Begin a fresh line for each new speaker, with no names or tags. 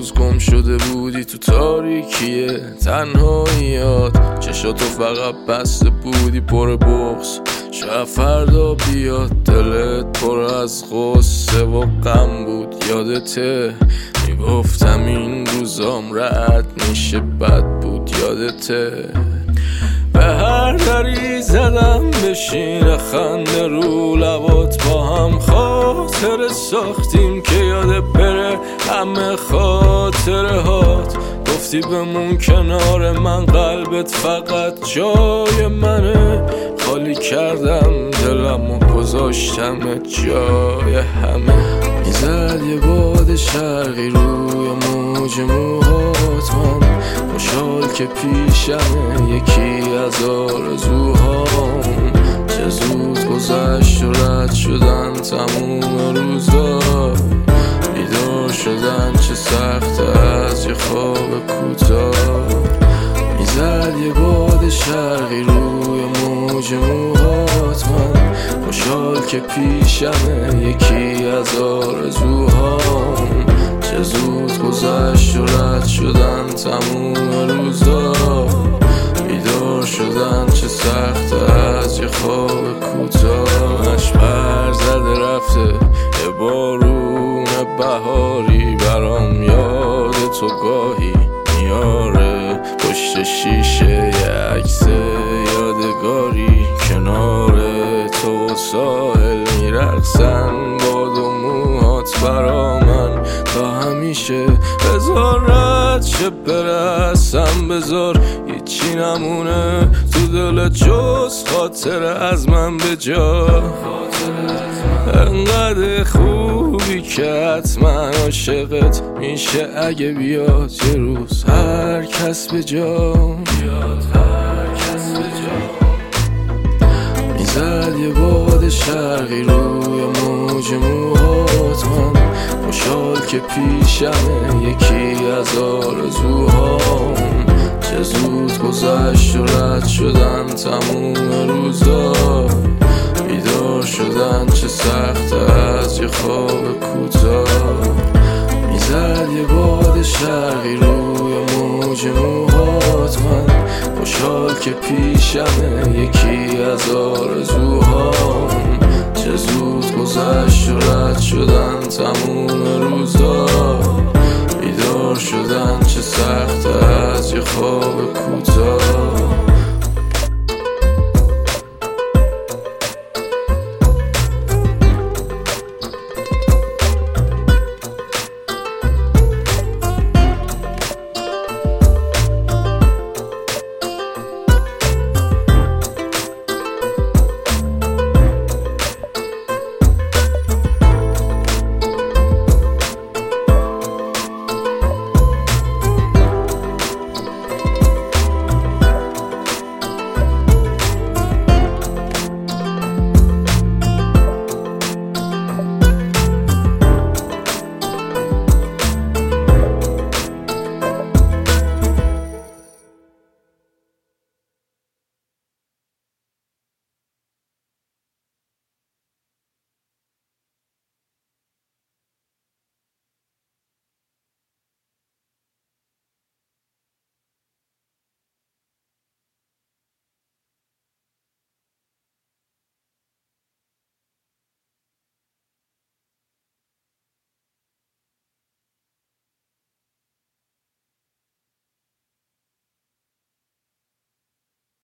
روز گم شده بودی تو تاریکیه تنهاییات، چشاتو فقط بسته بودی پر بغض. شاید فردا بیاد دلت پر از غصه و غم بود، یادته میگفتم این روزام رد میشه بد بود، یادته به هر دری زدم بشین خنده رو لبات، با هم خاطر ساختیم که یاد بره همه خاطره هات. گفتی بمون کنار من، قلبت فقط جای منه، خالی کردم دلم و گذاشتم جای همه. میزد یه باد شرقی روی موج موهات، من خوشحال که پیشمه یکی از آرزوهام. چه زود گذشت و رد شدن تموم روزا، بیدار شدن چه سخت از یه خواب کوتاه. میزد یه باد شرقی روی موج موهات، من خوشحال که پیشمه یکی از آرزوهام. چه زود گذشت و رد شدن تموم روزا، بیدار شدن چه سخت از یه خواب کوتاه. پر زده رفته یه بارون بهاری، برام یاد تو گاهی میاره پشت شیشه یه عکس یادگاری. کنار تو ساحل میرقصن باد و موهات برا من تا همیشه. بذار رد شه برسم، بذار هیچی نمونه تو دل جز خاطر از من به جا. انقدر خوبی که حتما عاشقت میشه اگه بیاد یه روز هر کس به جا. میزد یه باد شرقی روی موج موهات، من خوشحال که پیشمه یکی از آرزوهام. چه زود گذشت و رد شدن تموم روزا، بیدار شدن چه سخت از یه خواب کوتاه. میزد یه باد شرقی روی موج موهات، من خوشحال که پیشمه یکی از آرزوهام. چه زود گذشت و رد شدن تموم روزا، بیدار شدن چه سخت از یه خواب کوتاه.